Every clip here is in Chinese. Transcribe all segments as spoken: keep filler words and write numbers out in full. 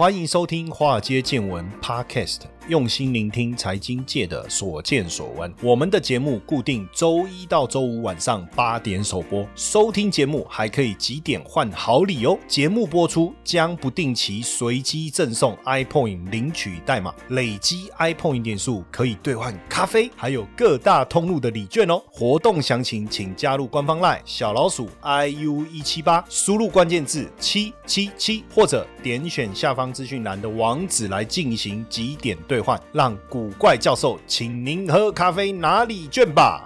欢迎收听华尔街见闻 Podcast， 用心聆听财经界的所见所闻。我们的节目固定周一到周五晚上八点首播，收听节目还可以集点换好礼哦。节目播出将不定期随机赠送 iPoint 领取代码，累积 iPoint 点数可以兑换咖啡，还有各大通路的礼券哦。活动详情请加入官方 LINE 小老鼠 I U 一七八， 输入关键字七七七，或者点选下方资讯栏的网址来进行集点兑换，让古怪教授请您喝咖啡拿礼券吧。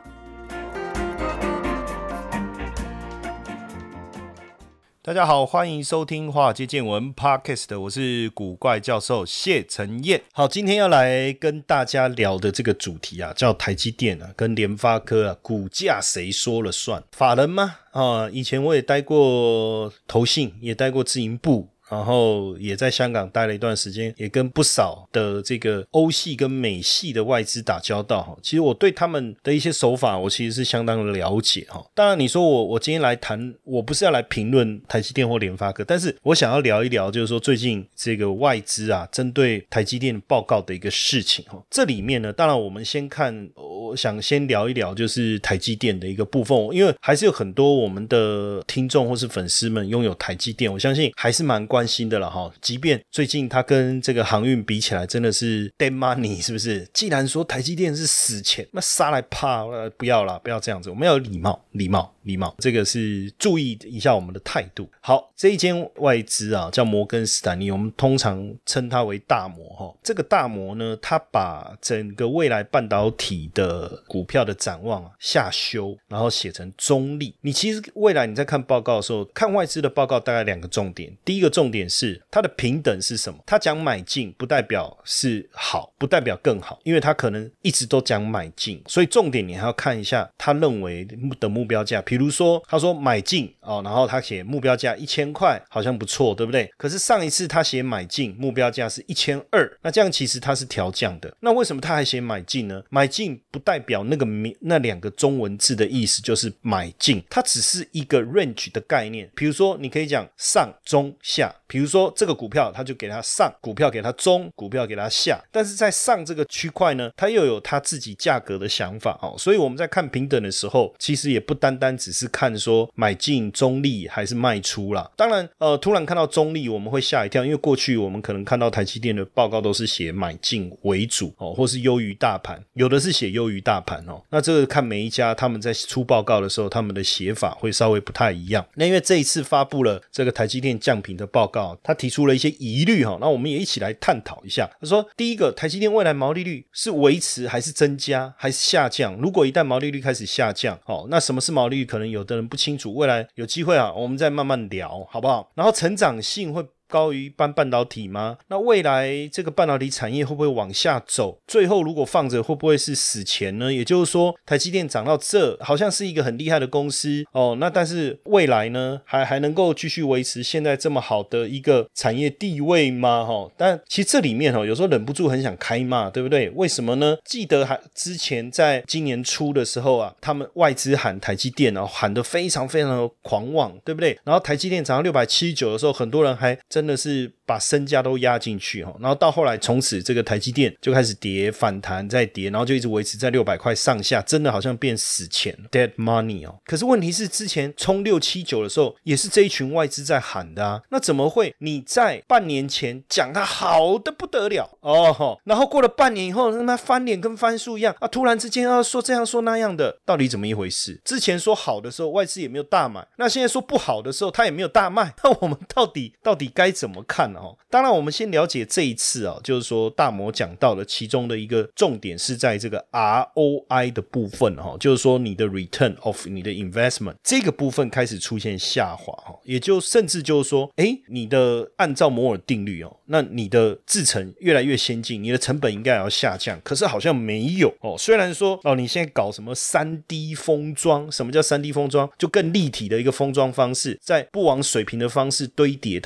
大家好，欢迎收听华尔街见闻 Podcast， 我是古怪教授谢承彦。好，今天要来跟大家聊的这个主题啊，叫台积电啊跟联发科啊，股价谁说了算？法人吗？啊，以前我也待过投信，也待过自营部，然后也在香港待了一段时间，也跟不少的这个欧系跟美系的外资打交道。其实我对他们的一些手法我其实是相当的了解。当然你说我我今天来谈，我不是要来评论台积电或联发科，但是我想要聊一聊就是说最近这个外资啊针对台积电报告的一个事情。这里面呢，当然我们先看，我想先聊一聊就是台积电的一个部分，因为还是有很多我们的听众或是粉丝们拥有台积电，我相信还是蛮关心的了哈。即便最近它跟这个航运比起来真的是 dead money， 是不是？既然说台积电是死钱，那杀来怕、呃、不要啦，不要这样子，我们要有礼貌礼貌礼貌，这个是注意一下我们的态度。好，这一间外资啊叫摩根士丹利，我们通常称它为大摩哈。这个大摩呢，它把整个未来半导体的股票的展望啊下修，然后写成中立。你其实未来你在看报告的时候，看外资的报告大概两个重点，第一个重点是它的平等是什么？它讲买进不代表是好，不代表更好，因为它可能一直都讲买进，所以重点你还要看一下他认为的目标价。比如说他说买进、哦、然后他写目标价一千块，好像不错，对不对？可是上一次他写买进目标价是一千二百，那这样其实他是调降的。那为什么他还写买进呢？买进不代表那个那两个中文字的意思就是买进，它只是一个 range 的概念。比如说你可以讲上中下，比如说这个股票他就给它上，股票给它中，股票给它下，但是在上这个区块呢，它又有它自己价格的想法、哦、所以我们在看平等的时候，其实也不单单只是看说买进中立还是卖出啦。当然呃，突然看到中立我们会吓一跳，因为过去我们可能看到台积电的报告都是写买进为主、哦、或是优于大盘，有的是写优于大盘、哦、那这个看每一家他们在出报告的时候他们的写法会稍微不太一样。那因为这一次发布了这个台积电降评的报告，他提出了一些疑虑，那我们也一起来探讨一下。他说第一个，台积电未来毛利率是维持还是增加还是下降？如果一旦毛利率开始下降，那什么是毛利率可能有的人不清楚，未来有机会啊，我们再慢慢聊好不好？然后成长性会高于一般半导体吗？那未来这个半导体产业会不会往下走？最后如果放着会不会是死钱呢？也就是说台积电涨到这好像是一个很厉害的公司哦，那但是未来呢还还能够继续维持现在这么好的一个产业地位吗？哦，但其实这里面哦有时候忍不住很想开骂，对不对？为什么呢？记得还之前在今年初的时候啊，他们外资喊台积电哦，喊得非常非常的狂妄，对不对？然后台积电涨到六百七十九的时候，很多人还真的是把身家都压进去，然后到后来从此这个台积电就开始跌，反弹再跌，然后就一直维持在六百块上下，真的好像变死钱 dead money 哦。可是问题是之前冲六七九的时候也是这一群外资在喊的啊，那怎么会你在半年前讲它好的不得了哦，然后过了半年以后让它翻脸跟翻书一样啊，突然之间要说这样说那样的，到底怎么一回事？之前说好的时候外资也没有大买，那现在说不好的时候他也没有大卖，那我们到底到底该怎么看呢？当然我们先了解这一次啊，就是说大摩讲到的其中的一个重点是在这个 R O I 的部分，就是说你的 return of 你的 investment 这个部分开始出现下滑，也就甚至就是说诶你的按照摩尔定律哦，那你的制程越来越先进，你的成本应该也要下降，可是好像没有哦。虽然说哦你现在搞什么 三 D 封装，什么叫 三 D 封装？就更立体的一个封装方式，在不往水平的方式堆叠它的晶圆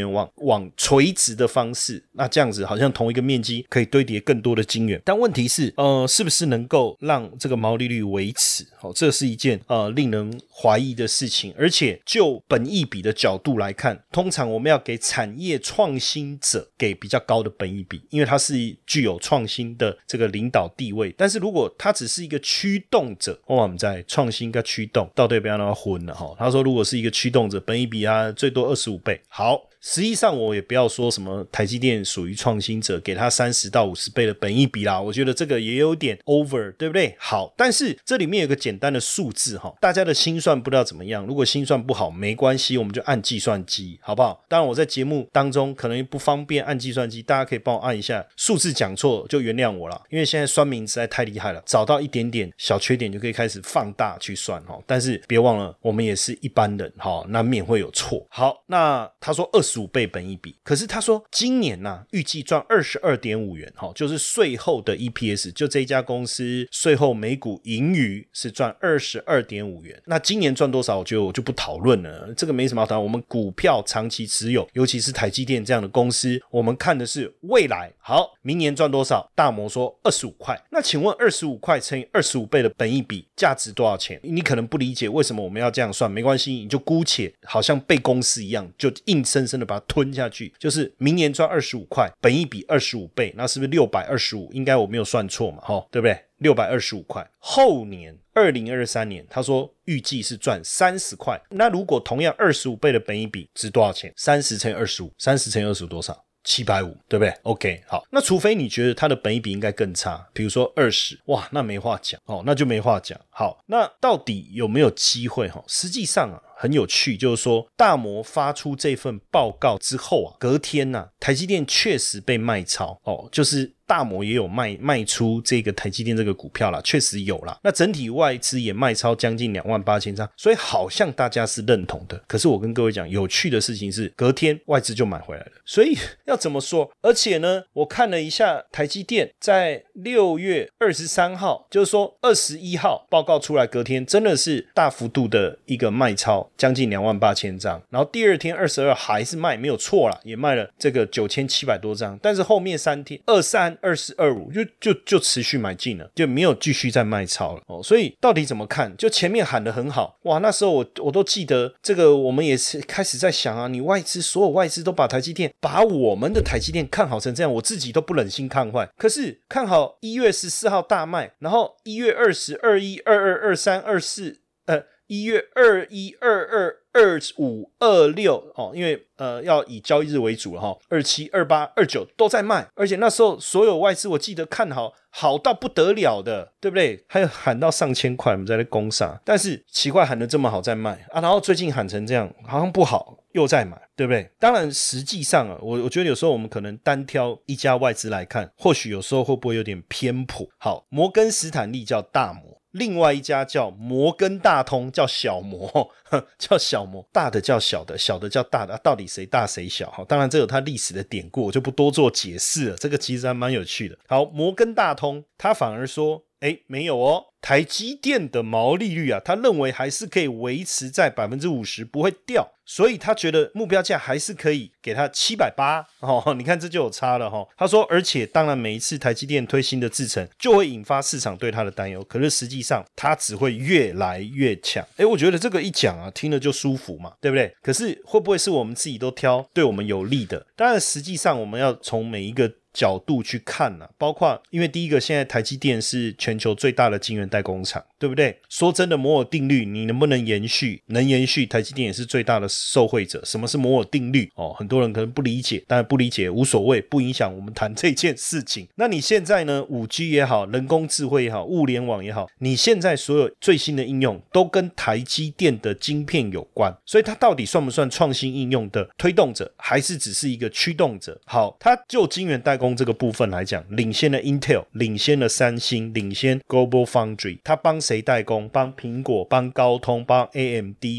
源往往垂直的方式，那这样子好像同一个面积可以堆叠更多的晶圆，但问题是呃，是不是能够让这个毛利率维持、哦、这是一件呃令人怀疑的事情。而且就本益比的角度来看，通常我们要给产业创新者给比较高的本益比，因为它是具有创新的这个领导地位。但是如果它只是一个驱动者，我们在创新跟驱动到底不要让它混了、哦、他说如果是一个驱动者，本益比啊最多二十五倍。好，实际上我也不要说什么台积电属于创新者，给它三十到五十倍的本益比啦，我觉得这个也有点 over， 对不对？好，但是这里面有个简单的数字，大家的心算不知道怎么样，如果心算不好没关系，我们就按计算机，好不好？当然我在节目当中可能不方便按计算机，大家可以帮我按一下，数字讲错就原谅我啦，因为现在酸民实在太厉害了，找到一点点小缺点就可以开始放大去算，但是别忘了我们也是一般人，难免会有错。好，那他说二十五倍本益比，可是他说今年啊预计赚 二十二点五元，就是税后的 E P S， 就这一家公司税后每股盈余是赚 二十二点五元。那今年赚多少我觉得我就不讨论了，这个没什么好讨论，我们股票长期持有，尤其是台积电这样的公司，我们看的是未来。好，明年赚多少？大摩说二十五块，那请问二十五块乘以二十五倍的本益比价值多少钱？你可能不理解为什么我们要这样算，没关系，你就姑且好像背公式一样，就硬生生的把它吞下去，就是明年赚二十五块，本益比二十五倍，那是不是六百二十五？应该我没有算错嘛，对不对？六百二十五块。后年二零二三年他说预计是赚三十块，那如果同样二十五倍的本益比值多少钱？三十乘以二十五，三十乘以二十五多少？七百五十，对不对？ OK， 好，那除非你觉得它的本益比应该更差，比如说二十，哇，那没话讲哦，那就没话讲。好，那到底有没有机会？实际上啊很有趣，就是说大摩发出这份报告之后啊，隔天啊台积电确实被卖超哦，就是大摩也有卖卖出这个台积电这个股票啦，确实有啦。那整体外资也卖超将近两万八千张，所以好像大家是认同的。可是我跟各位讲，有趣的事情是，隔天外资就买回来了。所以要怎么说？而且呢，我看了一下台积电在六月二十三号，就是说二十一号报告出来，隔天真的是大幅度的一个卖超，将近两万八千张。然后第二天二十二还是卖，没有错啦，也卖了这个九千七百多张。但是后面三天二三二四二五就就就持续买进了，就没有继续再卖超了哦。所以到底怎么看？就前面喊得很好，哇，那时候我我都记得这个，我们也是开始在想啊，你外资所有外资都把台积电，把我们的台积电看好成这样，我自己都不忍心看坏。可是看好一月十四号大卖，然后一月二十、二一、二二、二三、二四，呃，一月二一、二二、二五、二六哦，因为呃要以交易日为主了哈，二七、二八、二九都在卖，而且那时候所有外资我记得看好好到不得了的，对不对？还有喊到上千块，我们在那攻上，但是奇怪喊得这么好再卖啊，然后最近喊成这样，好像不好又再买，对不对？当然实际上啊，我我觉得有时候我们可能单挑一家外资来看，或许有时候会不会有点偏颇。好，摩根斯坦利叫大摩，另外一家叫摩根大通叫小摩，叫小摩，大的叫小的，小的叫大的，啊、到底谁大谁小？当然这有它历史的典故，我就不多做解释了，这个其实还蛮有趣的。好，摩根大通他反而说诶没有哦，台积电的毛利率啊，他认为还是可以维持在 百分之五十 不会掉，所以他觉得目标价还是可以给他七百八十、哦、你看这就有差了、哦、他说而且当然每一次台积电推新的制程就会引发市场对他的担忧，可是实际上他只会越来越强。诶我觉得这个一讲啊，听了就舒服嘛，对不对？可是会不会是我们自己都挑对我们有利的？当然实际上我们要从每一个角度去看啊，包括因为第一个，现在台积电是全球最大的晶圆代工厂，对不对？说真的，摩尔定律你能不能延续？能延续，台积电也是最大的受惠者。什么是摩尔定律？哦，很多人可能不理解，但不理解无所谓，不影响我们谈这件事情。那你现在呢 五 G 也好，人工智慧也好，物联网也好，你现在所有最新的应用都跟台积电的晶片有关，所以它到底算不算创新应用的推动者，还是只是一个驱动者？好，它就晶圆代工这个部分来讲，领先了 Intel， 领先了三星，领先 Global Foundry， 它帮谁代工？帮苹果，帮高通，帮 A M D， 帮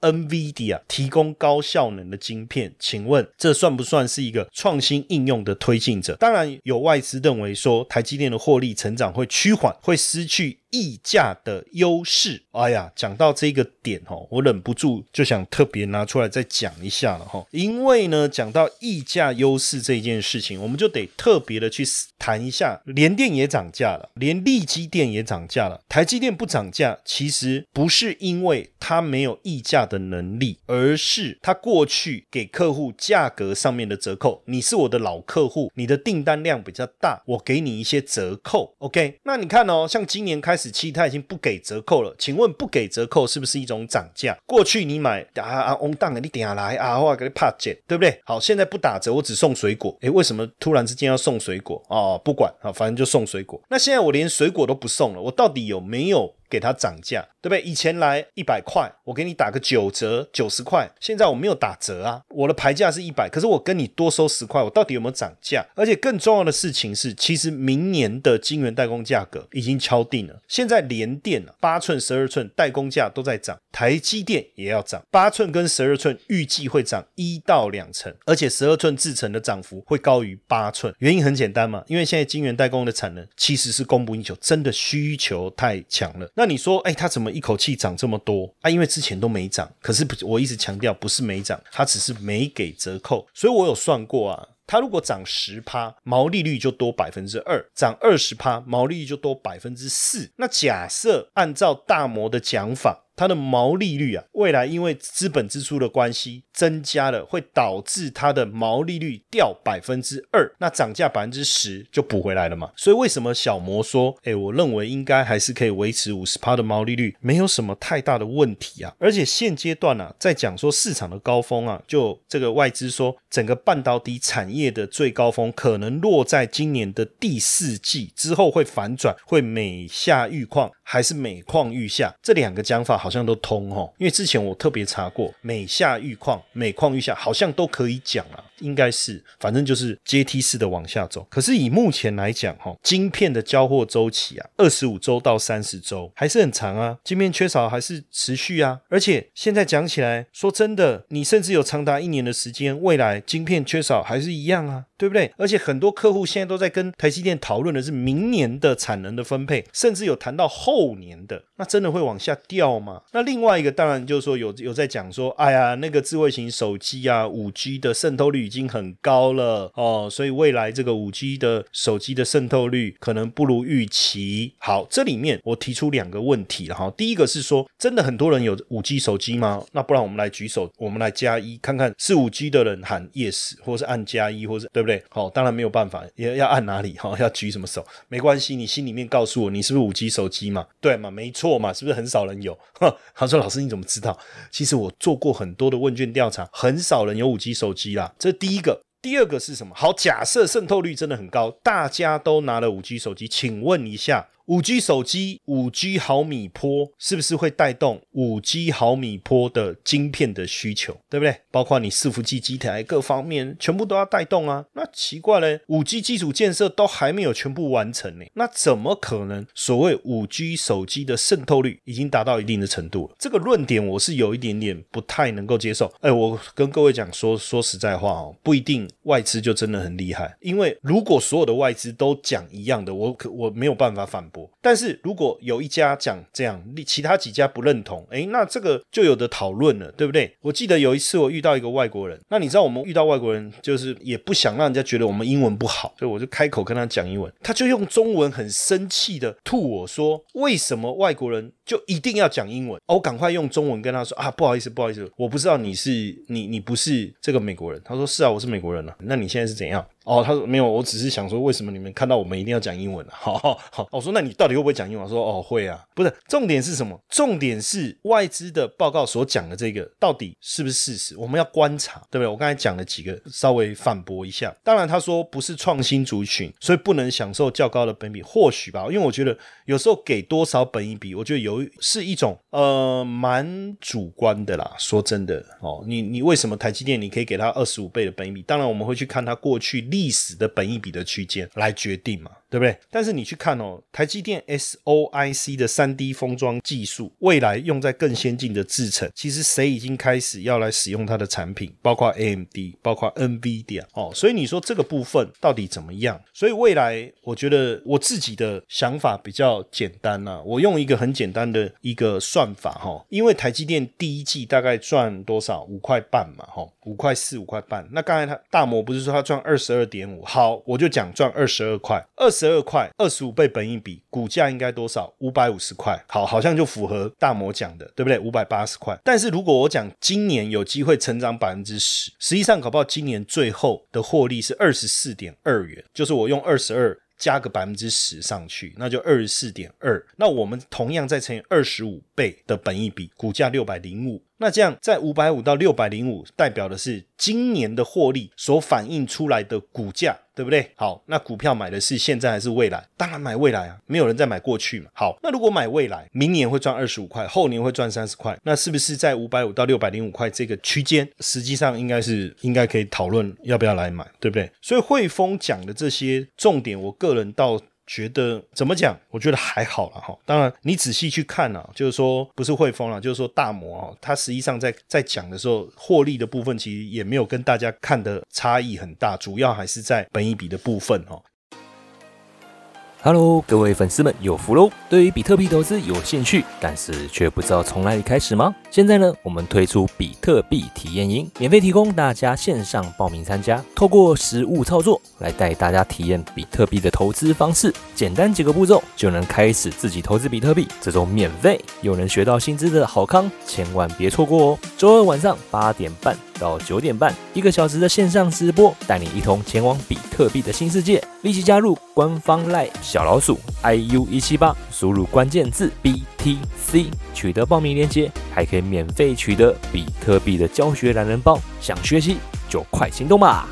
N V I D I A 提供高效能的晶片，请问这算不算是一个创新应用的推进者？当然有外资认为说台积电的获利成长会趋缓，会失去溢价的优势。哎呀，讲到这个点哦，我忍不住就想特别拿出来再讲一下了哈。因为呢，讲到溢价优势这件事情，我们就得特别的去谈一下，联电也涨价了，连力积电也涨价了，台积电不涨价，其实不是因为它没有溢价的能力，而是它过去给客户价格上面的折扣。你是我的老客户，你的订单量比较大，我给你一些折扣 OK。 那你看哦，像今年开始期它已经不给折扣了，请问不给折扣是不是一种涨价？过去你买啊啊翁当你等下来啊，我给你拍减，对不对？好，现在不打折，我只送水果。诶，为什么突然之间要送水果？哦，不管啊，反正就送水果。那现在我连水果都不送了，我到底有没有给它涨价，对不对？以前来一百块，我给你打个九折九十块，现在我没有打折啊，我的牌价是一百，可是我跟你多收十块，我到底有没有涨价？而且更重要的事情是，其实明年的晶圆代工价格已经敲定了，现在联电啊八寸十二寸代工价都在涨，台积电也要涨，八寸跟十二寸预计会涨一到两成，而且十二寸制程的涨幅会高于八寸。原因很简单嘛，因为现在晶圆代工的产能其实是供不应求，真的需求太强了。那你说哎，它怎么一口气涨这么多啊？因为之前都没涨，可是我一直强调不是没涨，它只是没给折扣。所以我有算过啊，它如果涨 百分之十， 毛利率就多 百分之二， 涨 百分之二十， 毛利率就多 百分之四。 那假设按照大摩的讲法，它的毛利率啊，未来因为资本支出的关系增加了，会导致它的毛利率掉 百分之二， 那涨价 百分之十 就补回来了嘛。所以为什么小摩说诶我认为应该还是可以维持 百分之五十 的毛利率，没有什么太大的问题啊。而且现阶段啊，在讲说市场的高峰啊，就这个外资说整个半导体产业的最高峰可能落在今年的第四季之后，会反转，会每下愈况还是每况愈下，这两个讲法好像都通齁。因为之前我特别查过，每下愈况每况愈下好像都可以讲啊，应该是反正就是阶梯式的往下走。可是以目前来讲齁，晶片的交货周期啊，二十五周到三十周还是很长啊，晶片缺少还是持续啊。而且现在讲起来，说真的，你甚至有长达一年的时间，未来晶片缺少还是一样啊，对不对？而且很多客户现在都在跟台积电讨论的是明年的产能的分配，甚至有谈到后年的，那真的会往下掉吗？那另外一个当然就是说有有在讲说，哎呀，那个智慧型手机啊 五 G 的渗透率已经很高了哦，所以未来这个 五 G 的手机的渗透率可能不如预期。好，这里面我提出两个问题了哈。第一个是说，真的很多人有 五 G 手机吗？那不然我们来举手，我们来加一，看看是 五 G 的人喊 yes， 或是按加一，或是对不对？好，当然没有办法，也要按哪里哈，要举什么手没关系，你心里面告诉我你是不是 五 G 手机嘛？对嘛，没错嘛，是不是很少人有？他说老师你怎么知道？其实我做过很多的问卷调查，很少人有 五 G 手机啦，这是第一个。第二个是什么？好，假设渗透率真的很高，大家都拿了 五 G 手机，请问一下，五 G 手机 五 G 毫米波是不是会带动 五 G 毫米波的晶片的需求，对不对？包括你伺服器机台各方面全部都要带动啊。那奇怪了， 五 G 基础建设都还没有全部完成呢，那怎么可能所谓 五 G 手机的渗透率已经达到一定的程度了？这个论点我是有一点点不太能够接受。哎，我跟各位讲说说实在话哦，不一定外资就真的很厉害，因为如果所有的外资都讲一样的，我我没有办法反驳。但是如果有一家讲这样，其他几家不认同，诶，那这个就有的讨论了，对不对？我记得有一次我遇到一个外国人，那你知道我们遇到外国人就是也不想让人家觉得我们英文不好，所以我就开口跟他讲英文，他就用中文很生气的吐我说，为什么外国人就一定要讲英文？哦，我赶快用中文跟他说啊，不好意思不好意思，我不知道你是你你不是这个美国人。他说是啊，我是美国人啊。那你现在是怎样？哦，他说没有，我只是想说为什么你们看到我们一定要讲英文啊？好好好，我说那你到底会不会讲英文？我说哦会啊。不是，重点是什么？重点是外资的报告所讲的这个到底是不是事实？我们要观察，对不对？我刚才讲了几个，稍微反驳一下。当然他说不是创新族群，所以不能享受较高的本益比，或许吧，因为我觉得有时候给多少本益比，我觉得有是一种呃蛮主观的啦。说真的哦，你你为什么台积电你可以给他二十五倍的本益比？当然我们会去看他过去历史的本益比的区间来决定嘛。 对不对？但是你去看哦，台积电 S O I C 的 三 D 封装技术未来用在更先进的制程，其实谁已经开始要来使用它的产品，包括 A M D 包括 NVIDIA 哦，所以你说这个部分到底怎么样？所以未来我觉得我自己的想法比较简单啊，我用一个很简单的一个算法齁，因为台积电第一季大概赚多少？五块半嘛齁，五块四五块半。那刚才他大摩不是说他赚 二十二点五， 好，我就讲赚二十二块，二十二块二十五倍本益比，股价应该多少？五百五十块。好，好像就符合大摩讲的，对不对？五百八十块。但是如果我讲今年有机会成长 百分之十， 实际上搞不好今年最后的获利是 二十四点二元，就是我用二十二加个 百分之十 上去，那就 二十四点二。 那我们同样再乘以二十五倍的本益比，股价六百零五，那这样在五百五到六百零五代表的是今年的获利所反映出来的股价，对不对？好，那股票买的是现在还是未来？当然买未来啊，没有人在买过去嘛。好，那如果买未来，明年会赚二十五块，后年会赚三十块，那是不是在五百五到六百零五块这个区间，实际上应该是应该可以讨论要不要来买，对不对？所以汇丰讲的这些重点，我个人到觉得怎么讲，我觉得还好啦齁。当然你仔细去看啊，就是说不是汇丰啦，就是说大摩齁，它实际上在在讲的时候，获利的部分其实也没有跟大家看的差异很大，主要还是在本益比的部分齁。 Hello， 各位粉丝们有福喽！对于比特币投资有兴趣，但是却不知道从哪里开始吗？现在呢，我们推出比特币体验营，免费提供大家线上报名参加，透过实物操作来带大家体验比特币的投资方式，简单几个步骤就能开始自己投资比特币，这种免费又能学到新知的好康，千万别错过哦！周二晚上八点半到九点半，一个小时的线上直播，带你一同前往比特币的新世界。立即加入官方 LINE 小老鼠 I U 一七八， 输入关键字 B T C， 取得报名链接，还可以免费取得比特币的教学懒人包。想学习就快行动吧！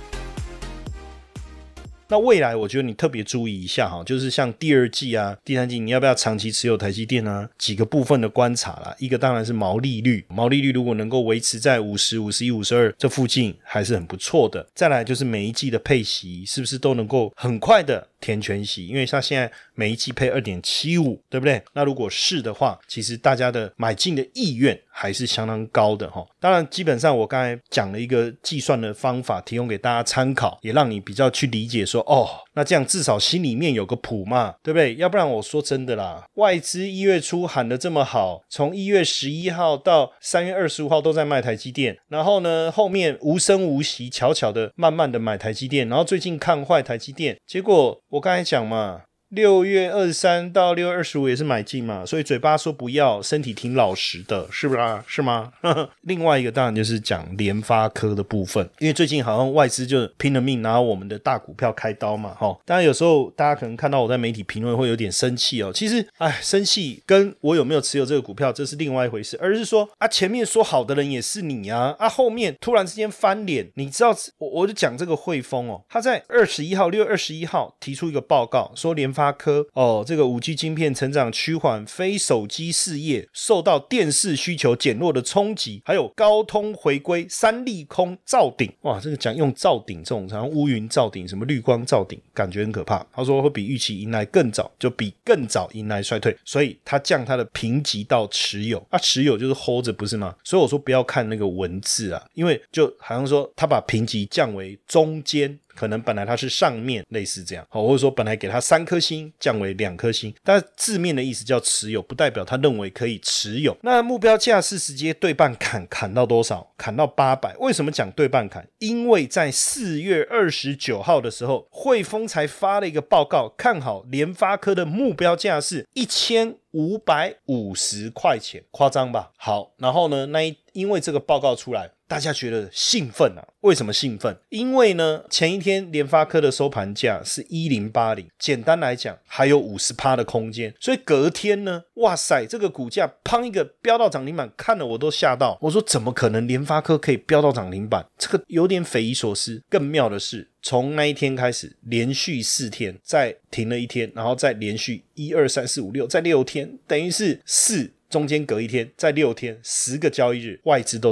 那未来我觉得你特别注意一下哈，就是像第二季啊、第三季，你要不要长期持有台积电啊？几个部分的观察啦，一个当然是毛利率，毛利率如果能够维持在五十、五十一、五十二这附近，还是很不错的。再来就是每一季的配息是不是都能够很快的填全息，因为它现在每一季配 二点七五， 对不对？那如果是的话，其实大家的买进的意愿还是相当高的齁。当然基本上我刚才讲了一个计算的方法提供给大家参考，也让你比较去理解说哦，那这样至少心里面有个谱嘛，对不对？要不然我说真的啦，外资一月初喊得这么好，从一月十一号到三月二十五号都在卖台积电，然后呢后面无声无息悄悄的慢慢的买台积电，然后最近看坏台积电，结果我刚才讲嘛，六月二十三到六月二十五也是买进嘛，所以嘴巴说不要，身体挺老实的，是不是啊？是吗？另外一个当然就是讲联发科的部分，因为最近好像外资就拼了命拿我们的大股票开刀嘛，齁。当然有时候大家可能看到我在媒体评论会有点生气哦，其实哎，生气跟我有没有持有这个股票这是另外一回事，而是说啊，前面说好的人也是你啊，啊后面突然之间翻脸，你知道我我就讲这个汇丰哦，他在二十一号六月二十一号提出一个报告，说联发科哦，这个 五 G 晶片成长趋缓，非手机事业受到电视需求减弱的冲击，还有高通回归，三利空造顶。哇，这个讲用造顶这种，好像乌云造顶，什么绿光造顶，感觉很可怕。他说会比预期迎来更早，就比更早迎来衰退，所以他降他的评级到持有，啊持有就是 hold 着不是吗？所以我说不要看那个文字啊，因为就好像说他把评级降为中间，可能本来它是上面类似这样，或者说本来给它三颗星降为两颗星，但字面的意思叫持有，不代表他认为可以持有。那目标价是直接对半砍，砍到多少？砍到八百。为什么讲对半砍？因为在四月二十九号的时候，汇丰才发了一个报告，看好联发科的目标价是一千五百五十块钱，夸张吧？好，然后呢，那一因为这个报告出来，大家觉得兴奋啊。为什么兴奋？因为呢，前一天联发科的收盘价是一零八零，简单来讲还有 百分之五十 的空间，所以隔天呢，哇塞，这个股价砰一个飙到涨停板，看了我都吓到。我说怎么可能联发科可以飙到涨停板？这个有点匪夷所思。更妙的是，从那一天开始连续四天，再停了一天，然后再连续一二三四五六，再六天，等于是四中间隔一天，再六天，十个交易日，外资都在卖。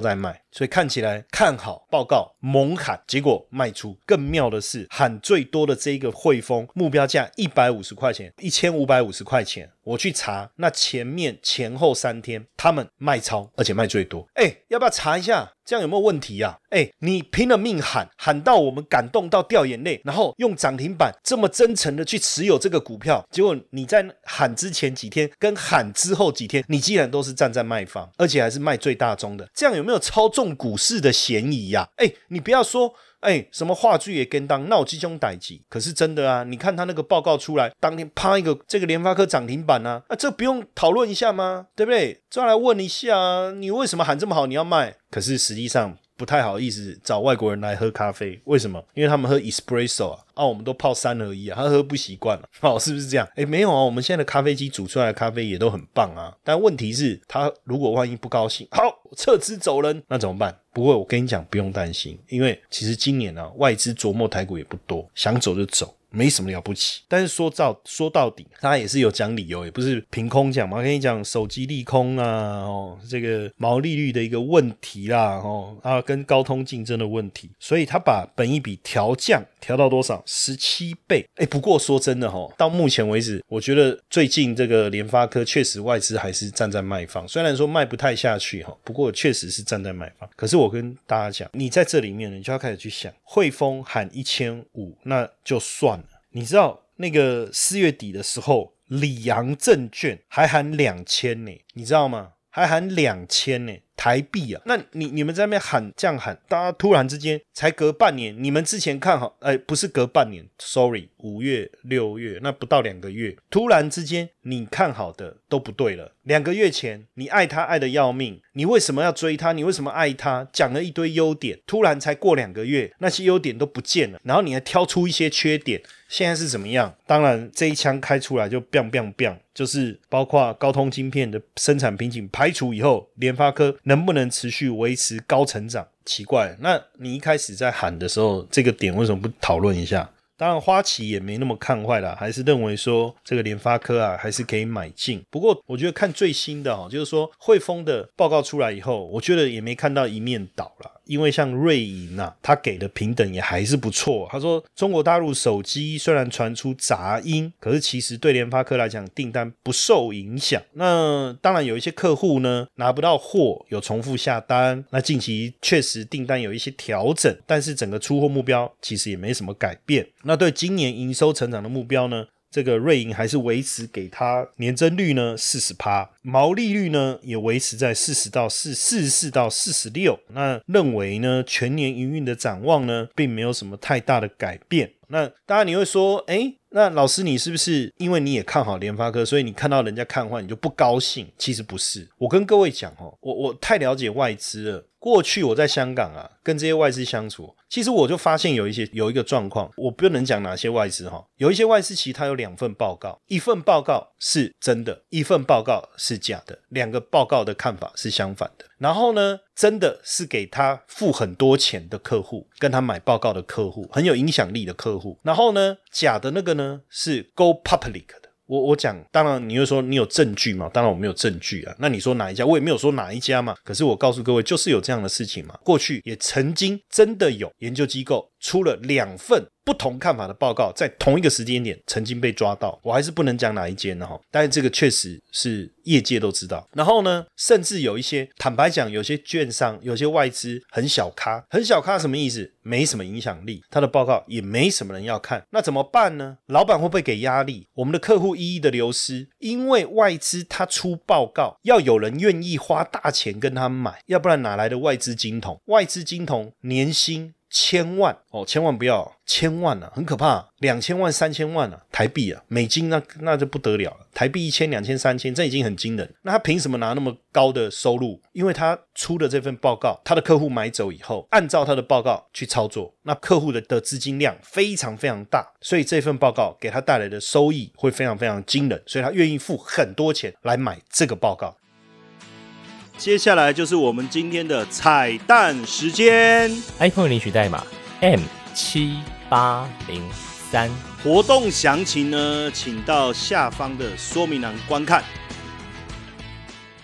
所以看起来看好报告猛喊，结果卖出。更妙的是喊最多的这个汇丰目标价一百五十块钱，一千五百五十块钱，我去查，那前面前后三天他们卖超，而且卖最多。哎，要不要查一下这样有没有问题啊？哎，你拼了命喊，喊到我们感动到掉眼泪，然后用涨停板这么真诚的去持有这个股票，结果你在喊之前几天跟喊之后几天，你既然都是站在卖方，而且还是卖最大宗的，这样有没有操纵股市的嫌疑啊？哎，你不要说哎，什么话剧也跟当闹这种代志，可是真的啊！你看他那个报告出来，当天啪一个这个联发科涨停板啊，啊，这不用讨论一下吗？对不对？再来问一下啊，你为什么喊这么好，你要卖？可是实际上不太好意思找外国人来喝咖啡，为什么？因为他们喝 espresso 啊，啊，我们都泡三合一啊，他喝不习惯了，好、哦，是不是这样？哎，没有啊，我们现在的咖啡机煮出来的咖啡也都很棒啊，但问题是，他如果万一不高兴，好，撤资走人，那怎么办？不过我跟你讲，不用担心，因为其实今年啊，外资琢磨台股也不多，想走就走。没什么了不起，但是说到说到底，他也是有讲理由，也不是凭空讲嘛。我跟你讲，手机利空啊，哦，这个毛利率的一个问题啦，哦，啊，跟高通竞争的问题，所以他把本益比调降，调到多少？十七倍。哎，不过说真的哦，到目前为止，我觉得最近这个联发科确实外资还是站在卖方，虽然说卖不太下去哈，不过确实是站在卖方。可是我跟大家讲，你在这里面呢，你就要开始去想，汇丰喊一千五，那就算了。你知道那个四月底的时候，里昂证券还喊两千呢，你知道吗？还喊两千呢。台币啊，那你你们在那边喊这样喊，大家突然之间才隔半年，你们之前看好，哎，不是隔半年 ，sorry， 五月、六月，那不到两个月，突然之间你看好的都不对了。两个月前你爱他爱得要命，你为什么要追他？你为什么爱他？讲了一堆优点，突然才过两个月，那些优点都不见了，然后你还挑出一些缺点，现在是怎么样？当然这一枪开出来就 biang biang biang， 就是包括高通晶片的生产瓶颈排除以后，联发科能不能持续维持高成长？奇怪，那你一开始在喊的时候，这个点为什么不讨论一下？当然花旗也没那么看坏啦，还是认为说这个联发科啊还是可以买进。不过我觉得看最新的、哦、就是说汇丰的报告出来以后，我觉得也没看到一面倒啦。因为像瑞银啊，他给的评等也还是不错。他说中国大陆手机虽然传出杂音，可是其实对联发科来讲订单不受影响。那当然有一些客户呢拿不到货，有重复下单，那近期确实订单有一些调整，但是整个出货目标其实也没什么改变。那对今年营收成长的目标呢，这个瑞银还是维持给它年增率呢 百分之四十， 毛利率呢也维持在四十到四十四到四十六。那认为呢全年营运的展望呢并没有什么太大的改变。那当然你会说，诶，那老师你是不是因为你也看好联发科，所以你看到人家看坏你就不高兴？其实不是，我跟各位讲哦，我我太了解外资了。过去我在香港啊，跟这些外资相处，其实我就发现有一些有一个状况，我不能讲哪些外资哈，有一些外资其实它有两份报告，一份报告是真的，一份报告是假的，两个报告的看法是相反的。然后呢，真的是给他付很多钱的客户，跟他买报告的客户，很有影响力的客户。然后呢，假的那个呢是 go public 的。我我讲，当然你会说你有证据嘛？当然我没有证据啊。那你说哪一家？我也没有说哪一家嘛。可是我告诉各位，就是有这样的事情嘛。过去也曾经真的有研究机构出了两份不同看法的报告，在同一个时间点曾经被抓到。我还是不能讲哪一间的哈，但是这个确实是业界都知道。然后呢，甚至有一些，坦白讲，有些券商、有些外资很小咖，很小咖什么意思？没什么影响力，他的报告也没什么人要看。那怎么办呢？老板会不会给压力？我们的客户一一的流失，因为外资他出报告，要有人愿意花大钱跟他买，要不然哪来的外资金童？外资金童年薪千万哦，千万不要千万啊，很可怕，两千万、三千万啊，台币啊，美金那那就不得了了，台币一千、两千、三千，这已经很惊人。那他凭什么拿那么高的收入？因为他出的这份报告，他的客户买走以后，按照他的报告去操作，那客户的的资金量非常非常大，所以这份报告给他带来的收益会非常非常惊人，所以他愿意付很多钱来买这个报告。接下来就是我们今天的彩蛋时间 iPhone 领取代码 M 七八零三， 活动详情呢请到下方的说明栏观看。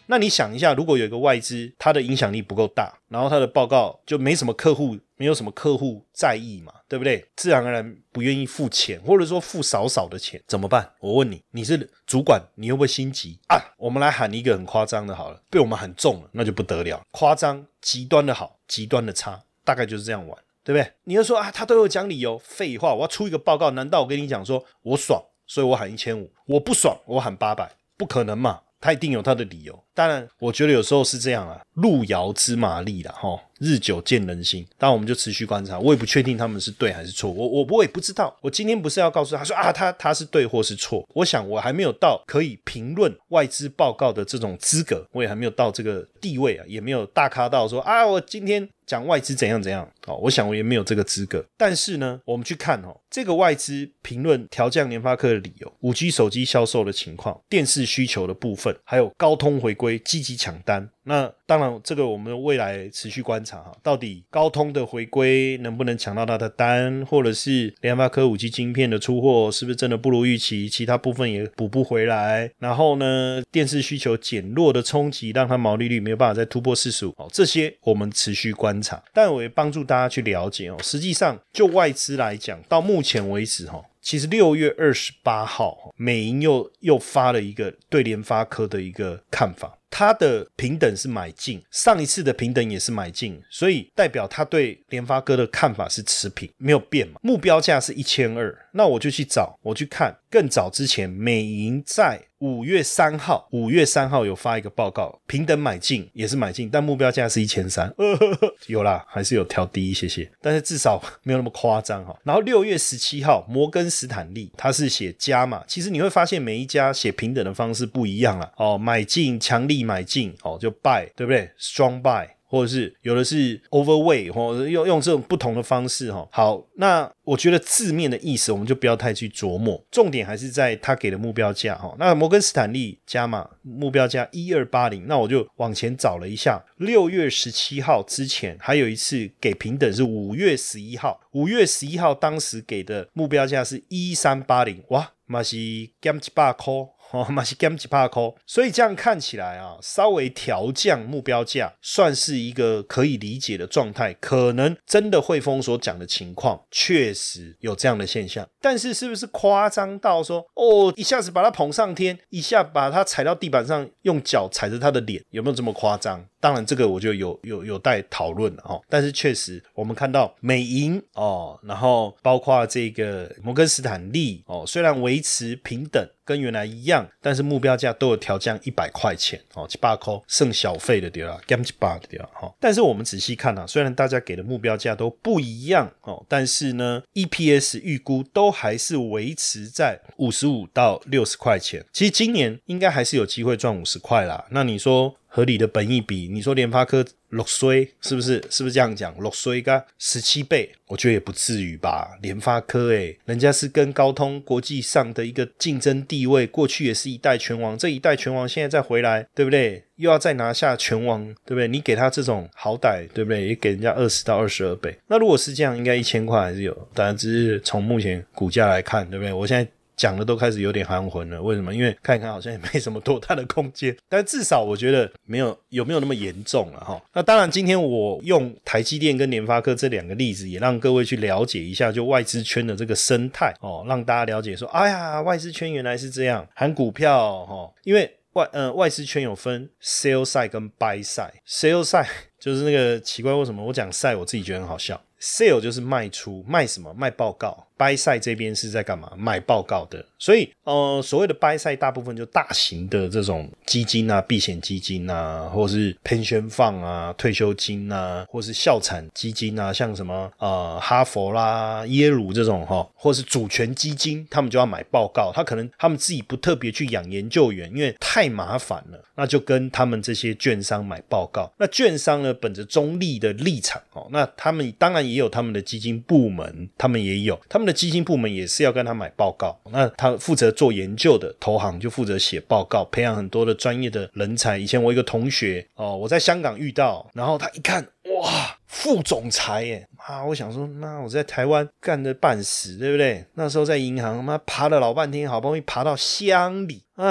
那你想一下，如果有一个外资它的影响力不够大，然后它的报告就没什么客户，没有什么客户在意嘛，对不对？自然而然不愿意付钱，或者说付少少的钱，怎么办？我问你，你是主管，你会不会心急啊？我们来喊一个很夸张的好了，被我们喊中了，那就不得了，夸张，极端的好，极端的差，大概就是这样玩，对不对？你就说啊，他都有讲理由，废话，我要出一个报告，难道我跟你讲说我爽，所以我喊一千五，我不爽，我喊八百，不可能嘛？他一定有他的理由。当然我觉得有时候是这样啦，路遥知马力啦，齁，日久见人心。当然我们就持续观察，我也不确定他们是对还是错，我我我也不知道。我今天不是要告诉他说啊，他他是对或是错，我想我还没有到可以评论外资报告的这种资格，我也还没有到这个地位啊，也没有大咖到说啊，我今天讲外资怎样怎样，哦，我想我也没有这个资格。但是呢，我们去看哦，这个外资评论调降联发科的理由， 五 G 手机销售的情况，电视需求的部分，还有高通回归积极抢单。那当然这个我们未来持续观察哈，到底高通的回归能不能抢到它的单，或者是联发科 五 G 晶片的出货是不是真的不如预期，其他部分也补不回来，然后呢电视需求减弱的冲击让它毛利率没有办法再突破四十五，哦，这些我们持续观察。但我也帮助大家去了解哦，实际上就外资来讲，到目前为止哦，其实六月二十八号美银又又发了一个对联发科的一个看法，他的平等是买进，上一次的平等也是买进，所以代表他对联发科的看法是持平，没有变嘛。目标价是一千二百，那我就去找，我去看更早之前美银在五月三号五月三号有发一个报告，平等买进也是买进，但目标价是一千三百，呃呵呵，有啦，还是有调低一些些，但是至少没有那么夸张哈。然后六月十七号摩根斯坦利他是写加码，其实你会发现每一家写平等的方式不一样啦，哦，买进强力买进，哦，就 buy 对不对 strong buy， 或者是有的是 overweight， 或者用用这种不同的方式。好，那我觉得字面的意思我们就不要太去琢磨，重点还是在他给的目标价。那摩根斯坦利加码目标价一千二百八十，那我就往前找了一下，六月十七号之前还有一次给平等是五月十一号，五月十一号当时给的目标价是一三八零，哇，也是减一百块，哦，也是减一百块，所以这样看起来啊，稍微调降目标价算是一个可以理解的状态，可能真的汇丰所讲的情况确实有这样的现象，但是是不是夸张到说哦，一下子把它捧上天，一下把它踩到地板上，用脚踩着它的脸，有没有这么夸张？当然这个我就有有有待讨论了哦。但是确实我们看到美银哦，然后包括这个摩根斯坦利哦，虽然维持平等跟原来一样，但是目标价都有调降一百块钱哦，一百块剩小费的对啦，减一百的对啦哈。但是我们仔细看啊，虽然大家给的目标价都不一样哦，但是呢 E P S 预估都还是维持在五十五到六十块钱。其实今年应该还是有机会赚五十块啦。那你说合理的本益比，你说联发科六岁是不是是不是这样讲？六岁跟十七倍，我觉得也不至于吧。联发科诶，人家是跟高通国际上的一个竞争地位，过去也是一代拳王，这一代拳王现在再回来，对不对？又要再拿下拳王，对不对？你给他这种好歹，对不对？也给人家二十到二十二倍。那如果是这样，应该一千块还是有，当然只是从目前股价来看，对不对？我现在讲的都开始有点含混了，为什么？因为看一看好像也没什么多大的空间，但至少我觉得没有有没有那么严重了齁。那当然今天我用台积电跟联发科这两个例子，也让各位去了解一下就外资圈的这个生态哦，让大家了解说，哎呀，外资圈原来是这样，含股票齁，因为外呃外资圈有分 sell side 跟 buy side，sell side 就是那个奇怪为什么我讲 side 我自己觉得很好笑。Sale 就是卖出，卖什么？卖报告。Buy side 这边是在干嘛？买报告的。所以呃，所谓的 Buy side 大部分就大型的这种基金啊，避险基金啊，或是 pension fund 啊，退休金啊，或是校产基金啊，像什么呃哈佛啦、耶鲁这种齁，或是主权基金，他们就要买报告。他可能他们自己不特别去养研究员，因为太麻烦了，那就跟他们这些券商买报告。那券商呢，本着中立的立场哦，那他们当然也有他们的基金部门，他们也有他们的基金部门也是要跟他买报告。那他负责做研究的投行就负责写报告，培养很多的专业的人才。以前我一个同学哦，我在香港遇到，然后他一看，哇，副总裁耶！啊，我想说，那我在台湾干得半死，对不对？那时候在银行，妈爬了老半天，好不容易爬到乡里啊。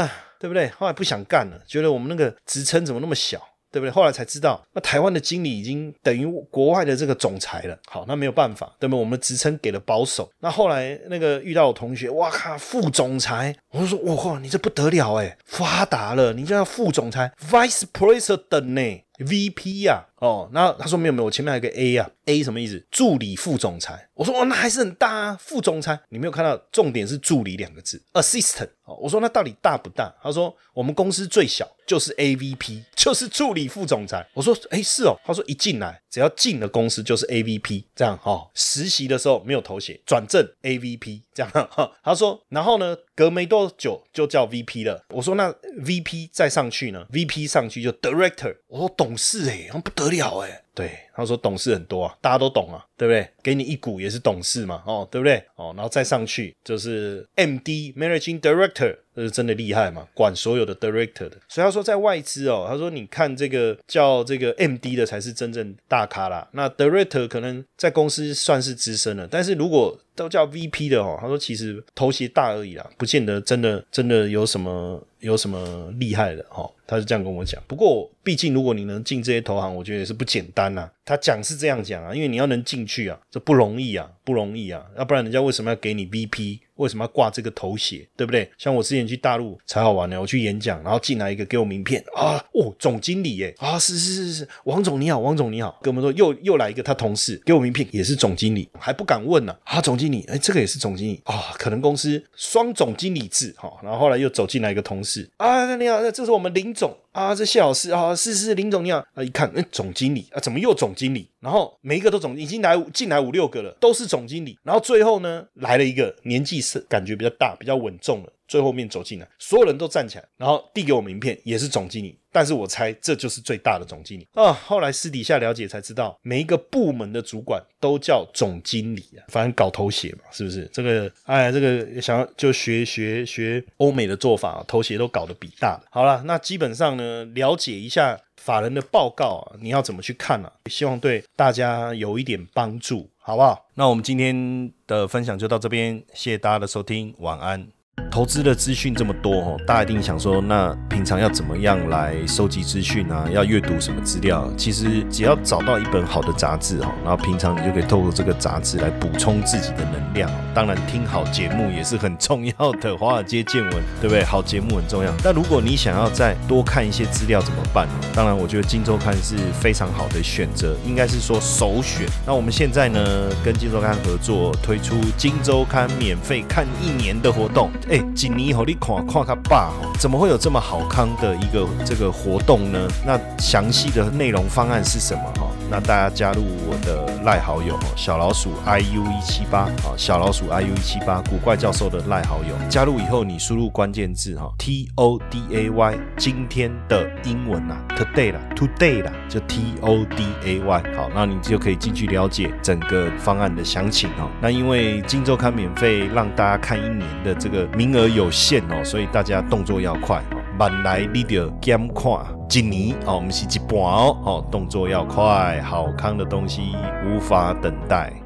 对不对？后来不想干了，觉得我们那个职称怎么那么小，对不对？后来才知道，那台湾的经理已经等于国外的这个总裁了。好，那没有办法，对不对？我们的职称给了保守。那后来那个遇到我同学，哇靠，副总裁，我就说，哇，你这不得了哎，发达了，你叫副总裁 ，Vice President 呢 ，V P 啊。哦，那他说没有没有，我前面还有一个 A 啊 ，A 什么意思？助理副总裁。我说哦，那还是很大啊，副总裁。你没有看到重点是助理两个字 ，assistant。哦，我说那到底大不大？他说我们公司最小就是 A V P， 就是助理副总裁。我说哎是哦，他说一进来只要进了公司就是 A V P 这样哦。实习的时候没有头衔，转正 A V P 这样哈、哦。他说然后呢，隔没多久就叫 V P 了。我说那 V P 再上去呢 ？V P 上去就 Director。我说董事哎、欸，不得了哎、欸。对，他说董事很多啊，大家都懂啊，对不对？给你一股也是董事嘛，哦，对不对？哦，然后再上去就是 M D Managing Director， 这是真的厉害嘛，管所有的 Director 的。所以他说在外资哦，他说你看这个叫这个 M D 的才是真正大咖啦，那 Director 可能在公司算是资深了，但是如果都叫 V P 的哦，他说其实头衔大而已啦，不见得真的真的有什么有什么厉害的哦，他是这样跟我讲。不过毕竟如果你能进这些投行，我觉得也是不简单啊。他讲是这样讲啊，因为你要能进去啊，这不容易啊，不容易啊，要不然人家为什么要给你 V P？为什么要挂这个头衔，对不对？像我之前去大陆才好玩呢，我去演讲，然后进来一个给我名片啊，哦，总经理耶，啊，是是是是，王总你好，王总你好，跟我们说又又来一个他同事给我名片，也是总经理，还不敢问呢、啊，啊，总经理，哎，这个也是总经理啊，可能公司双总经理制哈、哦，然后后来又走进来一个同事啊，你好，这是我们林总啊，这谢老师啊，是是林总你好啊，一看，哎，总经理啊，怎么又总经理？然后每一个都总，已经来进来五六个了，都是总经理。然后最后呢，来了一个年纪是感觉比较大、比较稳重了，最后面走进来，所有人都站起来，然后递给我名片，也是总经理。但是我猜这就是最大的总经理啊！后来私底下了解才知道，每一个部门的主管都叫总经理啊，反正搞头衔嘛，是不是？这个哎，这个想要就学学学欧美的做法，头衔都搞得比大的。好了，那基本上呢，了解一下法人的报告啊，你要怎么去看啊？希望对大家有一点帮助，好不好？那我们今天的分享就到这边，谢谢大家的收听，晚安。投资的资讯这么多哦，大家一定想说，那平常要怎么样来收集资讯啊？要阅读什么资料？其实只要找到一本好的杂志哦，然后平常你就可以透过这个杂志来补充自己的能量。当然，听好节目也是很重要的，华尔街见闻，对不对？好节目很重要。但如果你想要再多看一些资料怎么办？当然，我觉得今周刊是非常好的选择，应该是说首选。那我们现在呢，跟今周刊合作推出今周刊免费看一年的活动。哎，一年后你看看较饱，怎么会有这么好康的一个这个活动呢？那详细的内容方案是什么？那大家加入我的赖好友小老鼠 I U 一七八，小老鼠 I U 一七八，古怪教授的赖好友，加入以后你输入关键字 T O D A Y， 今天的英文啊 Today 啦 Today 啦，就 T O D A Y， 好，那你就可以进去了解整个方案的详情哦。那因为今周刊免费让大家看一年的这个名额有限哦，所以大家动作要快哦，慢来你就减看一年哦，不是一半哦，哦，动作要快，好康的东西无法等待。